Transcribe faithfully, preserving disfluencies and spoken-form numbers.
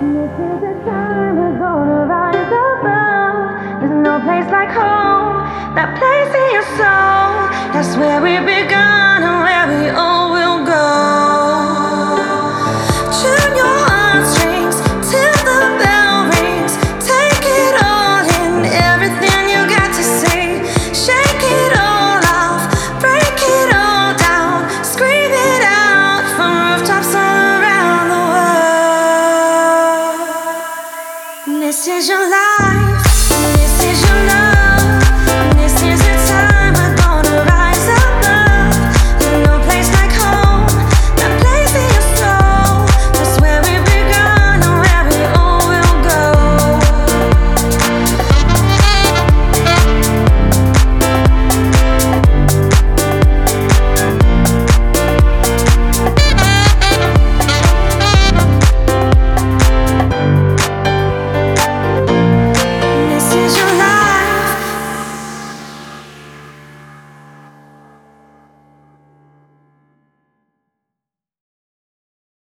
This is the time we're gonna rise above. There's no place like home, that place in your soul. That's where we begun and where we all will go. Tune your heartstrings till the bell rings. Take it all in, everything you got to say. Shake it all off, break it all down. Scream it out from rooftops all around the world. This is your life.